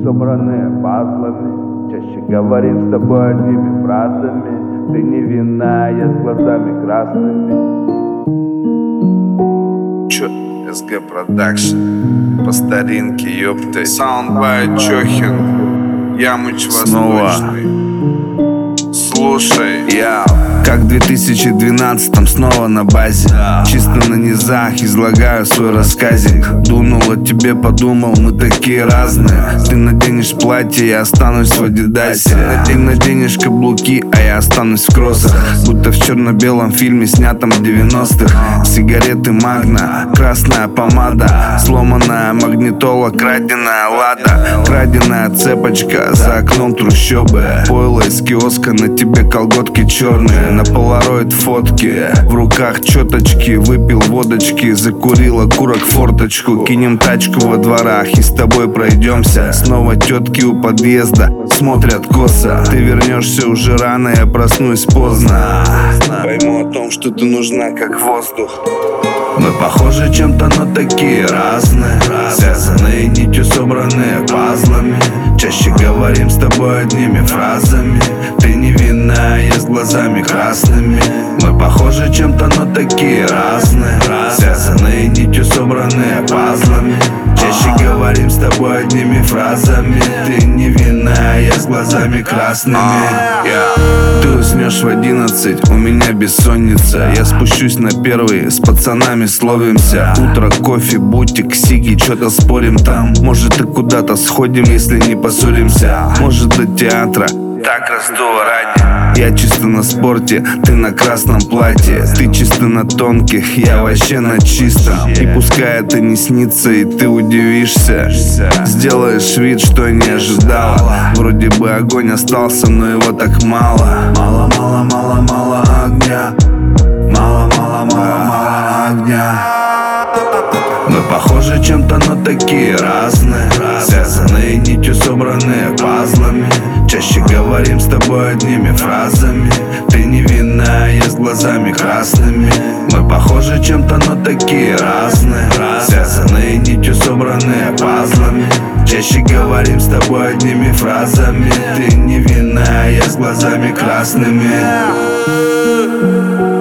собранные пазлами. Чаще говорим с тобой одними фразами. Ты невинная, с глазами красными. Чё, СГ Продакшн, по старинке, ёпты. Саундбайт Чохин, Ямыч Восточный. Слушай, я как в 2012-м снова на базе. Чисто на низах излагаю свой рассказик. Дунул о тебе, подумал, мы такие разные. Ты наденешь платье, я останусь в адидасе. Ты наденешь каблуки, а я останусь в кроссах. Будто в черно-белом фильме, снятом в 90-х. Сигареты Магна, красная помада, сломанная магнитола, краденая лада, краденая цепочка за окном трущобы. Пойло из киоска, на тебе колготки черные, на полароид фотки, в руках четочки. Выпил водочки, закурил окурок форточку. Кинем тачку во дворах и с тобой пройдемся. Снова тетки у подъезда смотрят косо. Ты вернешься уже рано, я проснусь поздно. Пойму о том, что ты нужна как воздух. Мы похожи чем-то, но такие разные. Связанные нитью, собранные пазлами. Чаще говорим с тобой одними фразами. Ты невинная, с глазами красными. Мы похожи чем-то, но такие разные. Связанные нитью, собранные пазлами. Чаще говорим с тобой одними фразами. Ты невинная, с глазами красными. Ты уснешь в 11, у меня бессонница. Я спущусь на первый, с пацанами словимся. Утро, кофе, бутик, сиги, чё-то спорим там. Может и куда-то сходим, если не поссоримся. Может до театра, так раздуло ради. Я чисто на спорте, ты на красном платье. Ты чисто на тонких, я вообще на чистом. И пускай это не снится, и ты удивишься. Сделаешь вид, что не ожидала. Вроде бы огонь остался, но его так мало. Мало, мало, мало, мало огня. Мало, мало, мало, мало огня. Мы похожи чем-то, но такие разные. Связанные нитью, собранные пазлами. Чаще говорим с тобой одними фразами. Ты невинная, с глазами красными. Мы похожи чем-то, но такие разные. Связанные нитью, собранные пазлами. Чаще говорим с тобой одними фразами. Ты невинная, с глазами красными.